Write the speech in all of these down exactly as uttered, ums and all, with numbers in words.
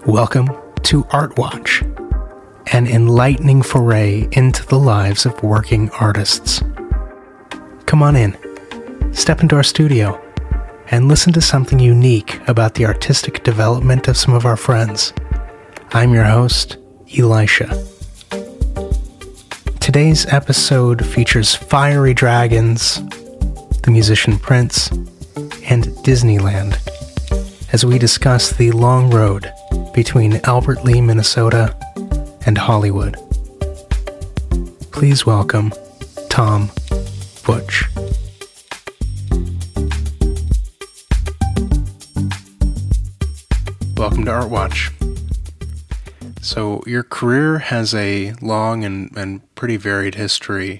Welcome to Art Watch, an enlightening foray into the lives of working artists. Come on in, step into our studio, and listen to something unique about the artistic development of some of our friends. I'm your host, Elisha. Today's episode features Fiery Dragons, the musician Prince, and Disneyland, as we discuss the long road between Albert Lea, Minnesota, and Hollywood. Please welcome Tom Butch. Welcome to Art Watch. So your career has a long and, and pretty varied history.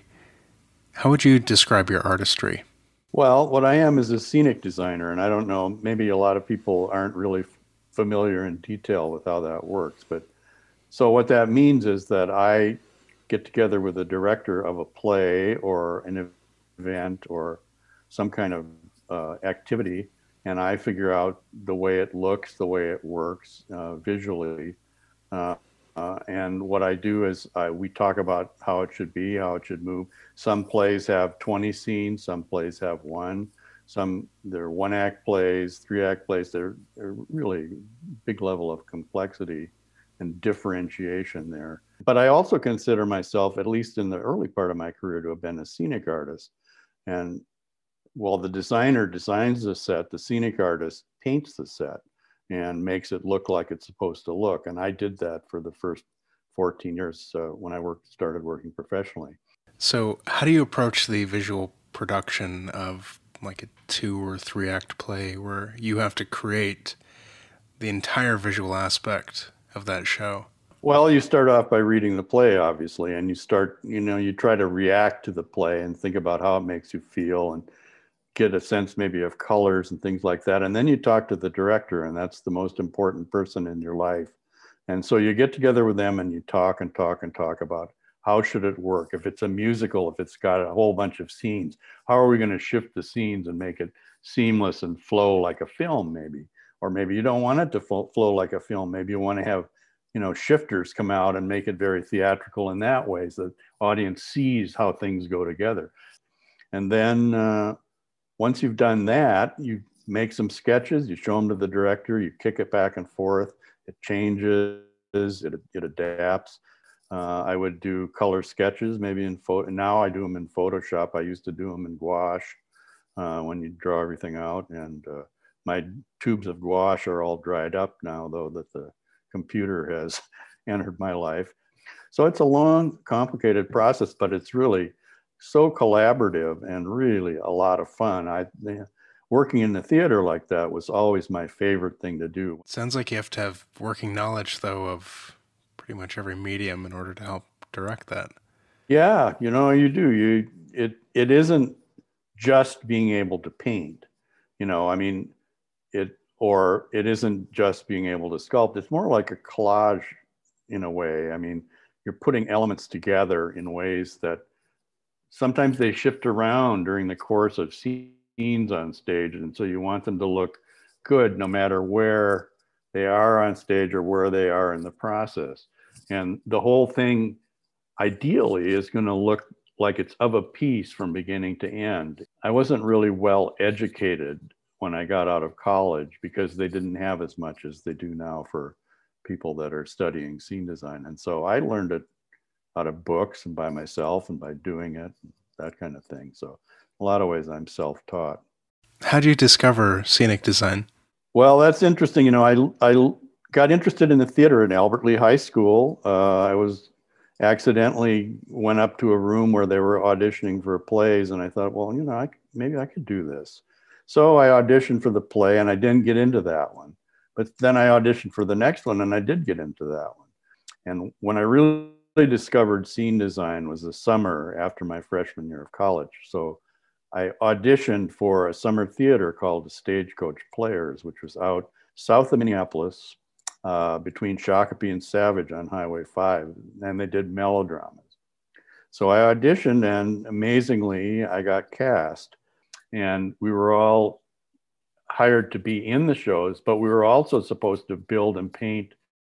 How would you describe your artistry? Well, what I am is a scenic designer, and I don't know, maybe a lot of people aren't really familiar in detail with how that works. But so what that means is that I get together with the director of a play or an event or some kind of uh, activity, and I figure out the way it looks, the way it works uh, visually. Uh, uh, and what I do is I, we talk about how it should be, how it should move. Some plays have twenty scenes, some plays have one. Some, they're one-act plays, three-act plays. They're, they're really big level of complexity and differentiation there. But I also consider myself, at least in the early part of my career, to have been a scenic artist. And while the designer designs the set, the scenic artist paints the set and makes it look like it's supposed to look. And I did that for the first fourteen years uh, when I worked, started working professionally. So how do you approach the visual production of like a two or three act play where you have to create the entire visual aspect of that show? Well, you start off by reading the play, obviously, and you start, you know, you try to react to the play and think about how it makes you feel and get a sense maybe of colors and things like that. And then you talk to the director, and that's the most important person in your life. And so you get together with them and you talk and talk and talk about how should it work? If it's a musical, if it's got a whole bunch of scenes, how are we going to shift the scenes and make it seamless and flow like a film maybe? Or maybe you don't want it to flow like a film. Maybe you want to have, you know, shifters come out and make it very theatrical in that way so the audience sees how things go together. And then uh, once you've done that, you make some sketches, you show them to the director, you kick it back and forth, it changes, it, it adapts. Uh, I would do color sketches, maybe in photo. Now I do them in Photoshop. I used to do them in gouache uh, when you draw everything out. And uh, my tubes of gouache are all dried up now, though, that the computer has entered my life. So it's a long, complicated process, but it's really so collaborative and really a lot of fun. I working in the theater like that was always my favorite thing to do. Sounds like you have to have working knowledge, though, of pretty much every medium in order to help direct that. Yeah, you know, you do. You it it isn't just being able to paint, you know, I mean, it or it isn't just being able to sculpt. It's more like a collage in a way. I mean, you're putting elements together in ways that sometimes they shift around during the course of scenes on stage. And so you want them to look good no matter where they are on stage or where they are in the process. And the whole thing ideally is going to look like it's of a piece from beginning to end. I wasn't really well educated when I got out of college because they didn't have as much as they do now for people that are studying scene design. And so I learned it out of books and by myself and by doing it, that kind of thing. So a lot of ways I'm self-taught. How did you discover scenic design? Well, that's interesting. You know, I, I got interested in the theater in Albert Lea High School. Uh, I was accidentally went up to a room where they were auditioning for plays, and I thought, well, you know, I, maybe I could do this. So I auditioned for the play, and I didn't get into that one. But then I auditioned for the next one, and I did get into that one. And when I really discovered scene design was the summer after my freshman year of college. So I auditioned for a summer theater called the Stagecoach Players, which was out south of Minneapolis, uh, between Shakopee and Savage on Highway five, and they did melodramas. So I auditioned, and amazingly, I got cast. And we were all hired to be in the shows, but we were also supposed to build and paint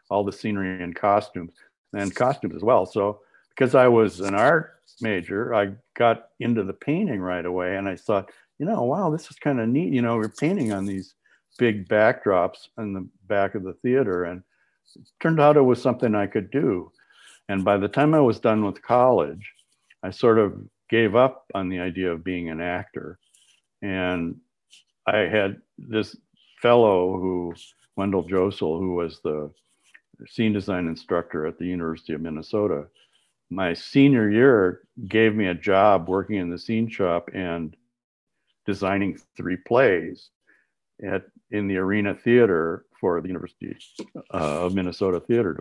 all the scenery and costumes and costumes as well. So because I was an art major, I got into the painting right away, and I thought, you know, wow, this is kind of neat. You know, we're painting on these big backdrops in the back of the theater, and it turned out it was something I could do. And by the time I was done with college, I sort of gave up on the idea of being an actor. And I had this fellow who, Wendell Josel, who was the scene design instructor at the University of Minnesota. My senior year gave me a job working in the scene shop and designing three plays at in the Arena Theater for the University uh, of Minnesota Theater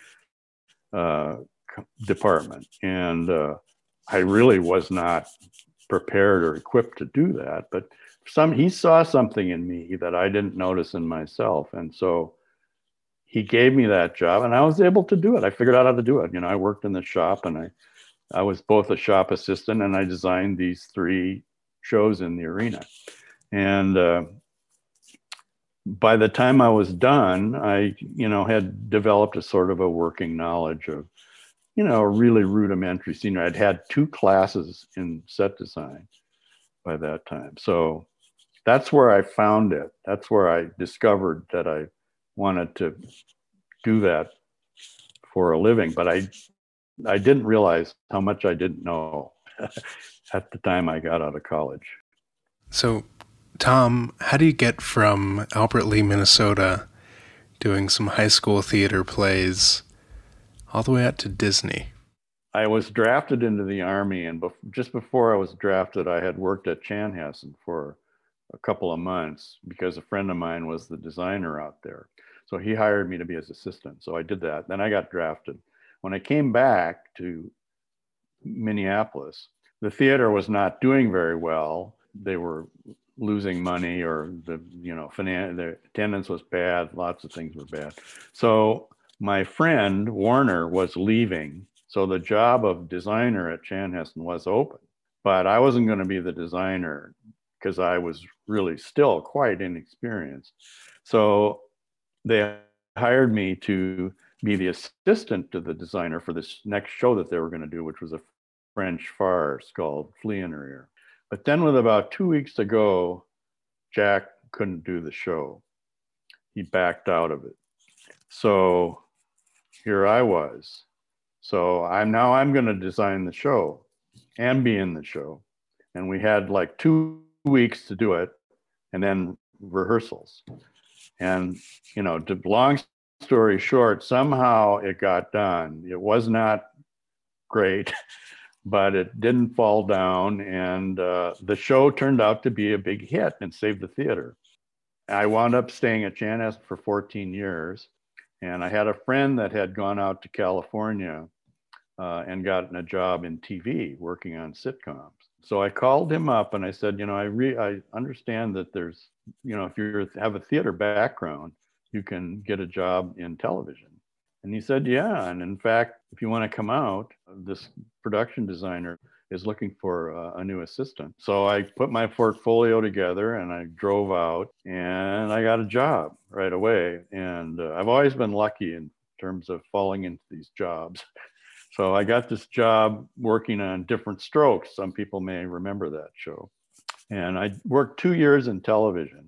uh, department. And uh, I really was not prepared or equipped to do that, but some he saw something in me that I didn't notice in myself. And so he gave me that job, and I was able to do it. I figured out how to do it. You know, I worked in the shop, and I, I was both a shop assistant, and I designed these three shows in the Arena. And uh, by the time I was done, I, you know, had developed a sort of a working knowledge of, you know, really rudimentary scenery. I'd had two classes in set design by that time. So that's where I found it. That's where I discovered that I wanted to do that for a living, but I I didn't realize how much I didn't know at the time I got out of college. So, Tom, how do you get from Albert Lea, Minnesota, doing some high school theater plays, all the way out to Disney? I was drafted into the Army, and bef- just before I was drafted, I had worked at Chanhassen for a couple of months because a friend of mine was the designer out there. So he hired me to be his assistant. So I did that. Then I got drafted. When I came back to Minneapolis, the theater was not doing very well. They were losing money, or the, you know, finan- the attendance was bad. Lots of things were bad. So my friend Warner was leaving. So the job of designer at Chanhassen was open, but I wasn't going to be the designer because I was really still quite inexperienced. So they hired me to be the assistant to the designer for this next show that they were going to do, which was a French farce called Flea in Her Ear. But then with about two weeks to go, Jack couldn't do the show. He backed out of it. So here I was. So I'm now I'm going to design the show and be in the show. And we had like two weeks to do it, and then rehearsals. And, you know, to long story short, somehow it got done. It was not great, but it didn't fall down. And uh, the show turned out to be a big hit and saved the theater. I wound up staying at Chanhassen for fourteen years. And I had a friend that had gone out to California uh, and gotten a job in T V working on sitcoms. So I called him up and I said, you know, I re- I understand that there's, you know, if you have a theater background, you can get a job in television. And he said, yeah. And in fact, if you want to come out, this production designer is looking for uh, a new assistant. So I put my portfolio together and I drove out, and I got a job right away. And uh, I've always been lucky in terms of falling into these jobs. So I got this job working on Different Strokes. Some people may remember that show. And I worked two years in television.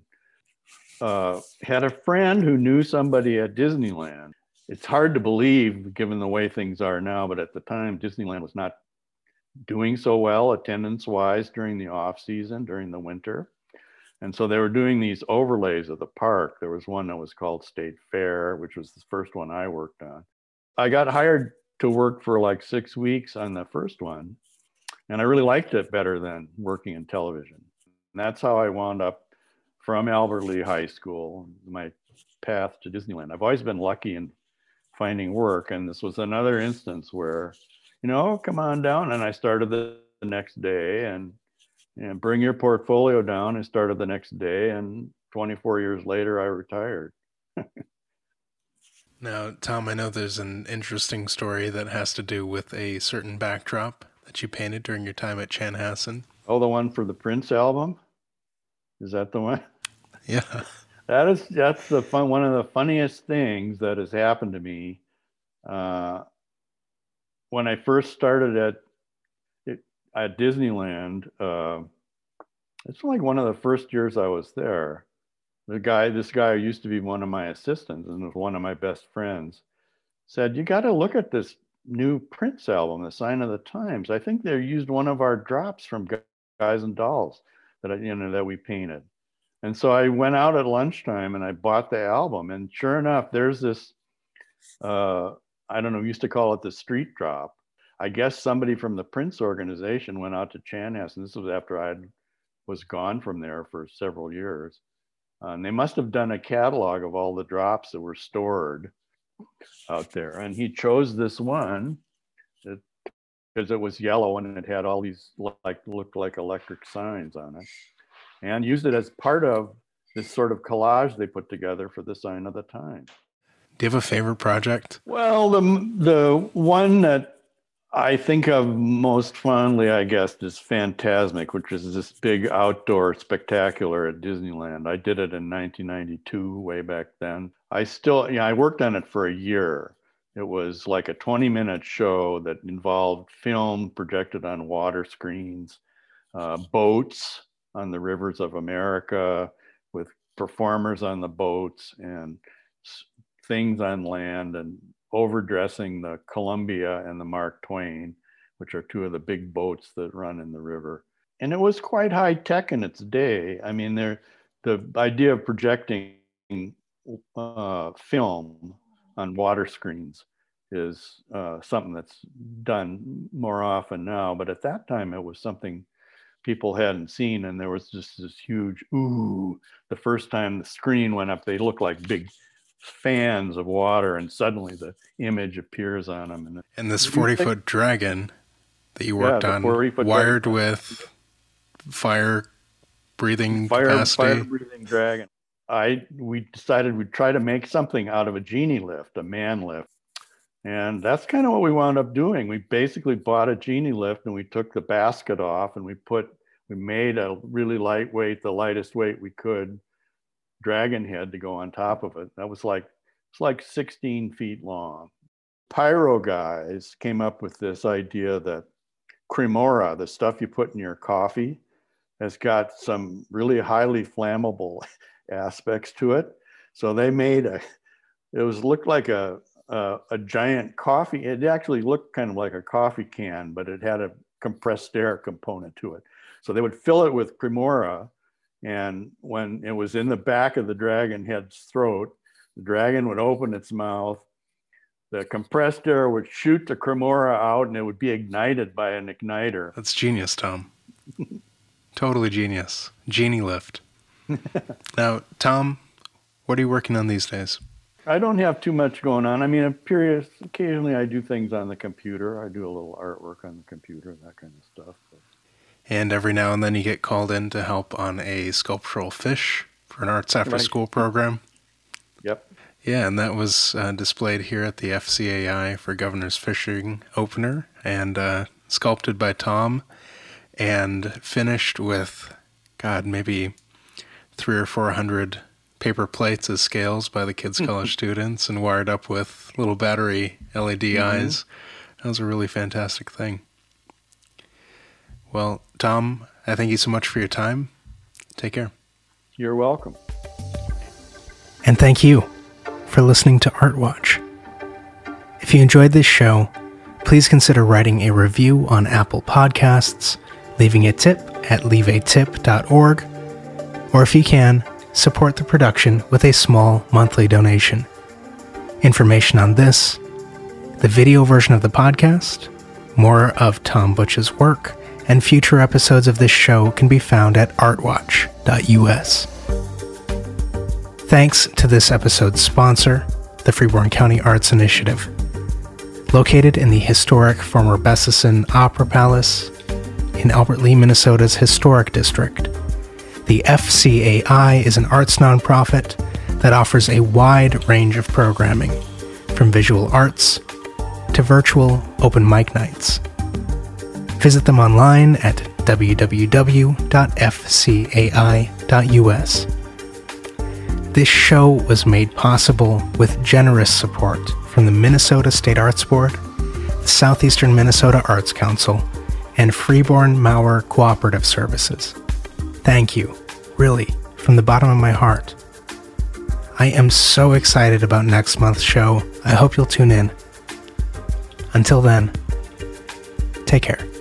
Uh, had a friend who knew somebody at Disneyland. It's hard to believe given the way things are now, but at the time, Disneyland was not doing so well attendance-wise during the off-season, during the winter. And so they were doing these overlays of the park. There was one that was called State Fair, which was the first one I worked on. I got hired to work for like six weeks on the first one. And I really liked it better than working in television. And that's how I wound up from Albert Lea High School, my path to Disneyland. I've always been lucky in finding work. And this was another instance where, you know, come on down. And I started the, the next day, and, and bring your portfolio down. And started the next day. And twenty-four years later, I retired. Now, Tom, I know there's an interesting story that has to do with a certain backdrop that you painted during your time at Chanhassen. Oh, the one for the Prince album? Is that the one? Yeah. That is, that's the fun, one of the funniest things that has happened to me. Uh, when I first started at, it, at Disneyland, uh, it's like one of the first years I was there. The guy, this guy who used to be one of my assistants and was one of my best friends, said, "You got to look at this new Prince album, The Sign of the Times. I think they used one of our drops from Guys and Dolls that I, you know, that we painted." And so I went out at lunchtime and I bought the album. And sure enough, there's this, uh, I don't know, we used to call it the street drop. I guess somebody from the Prince organization went out to Chanhassen. This was after I was gone from there for several years. Uh, and they must have done a catalog of all the drops that were stored out there. And he chose this one because it was yellow and it had all these like looked like electric signs on it, and used it as part of this sort of collage they put together for the Sign of the Times. Do you have a favorite project? Well, the the one that I think of most fondly, I guess, is Fantasmic, which is this big outdoor spectacular at Disneyland. I did it in nineteen ninety-two, way back then. I still, yeah, I worked on it for a year. It was like a twenty minute show that involved film projected on water screens, uh, boats on the rivers of America with performers on the boats, and things on land, and overdressing the Columbia and the Mark Twain, which are two of the big boats that run in the river. And it was quite high tech in its day. I mean, there, the idea of projecting uh, film on water screens is uh, something that's done more often now. But at that time, it was something people hadn't seen. And there was just this huge, ooh, the first time the screen went up, they looked like big fans of water, and suddenly the image appears on them. And, and this forty foot dragon that you worked yeah, on, wired dragon. with fire breathing fire, capacity. Fire breathing dragon. I, we decided we'd try to make something out of a genie lift, a man lift. And that's kind of what we wound up doing. We basically bought a genie lift and we took the basket off and we put, we made a really lightweight, the lightest weight we could, dragon head to go on top of it. That was like, it's like sixteen feet long. Pyro guys came up with this idea that Cremora, the stuff you put in your coffee, has got some really highly flammable aspects to it. So they made a, it was looked like a, a, a giant coffee. It actually looked kind of like a coffee can, but it had a compressed air component to it. So they would fill it with Cremora. And when it was in the back of the dragon head's throat, the dragon would open its mouth, the compressed air would shoot the Cremora out, and it would be ignited by an igniter. That's genius, Tom. Totally genius. Genie lift. Now, Tom, what are you working on these days? I don't have too much going on. I mean, period, occasionally I do things on the computer. I do a little artwork on the computer, that kind of stuff. But. And every now and then you get called in to help on a sculptural fish for an arts after school program. Yep. Yeah, and that was uh, displayed here at the F C A I for Governor's Fishing opener, and uh, sculpted by Tom, and finished with, God, maybe three or four hundred paper plates as scales by the Kids College students, and wired up with little battery L E D mm-hmm. eyes. That was a really fantastic thing. Well, Tom, I thank you so much for your time. Take care. You're welcome. And thank you for listening to Art Watch. If you enjoyed this show, please consider writing a review on Apple Podcasts, leaving a tip at leave a tip dot org, or if you can, support the production with a small monthly donation. Information on this, the video version of the podcast, more of Tom Butch's work, and future episodes of this show can be found at artwatch dot U S. Thanks to this episode's sponsor, the Freeborn County Arts Initiative. Located in the historic former Bessison Opera Palace in Albert Lea, Minnesota's historic district, the F C A I is an arts nonprofit that offers a wide range of programming, from visual arts to virtual open mic nights. Visit them online at w w w dot f c a i dot u s. This show was made possible with generous support from the Minnesota State Arts Board, the Southeastern Minnesota Arts Council, and Freeborn Mauer Cooperative Services. Thank you, really, from the bottom of my heart. I am so excited about next month's show. I hope you'll tune in. Until then, take care.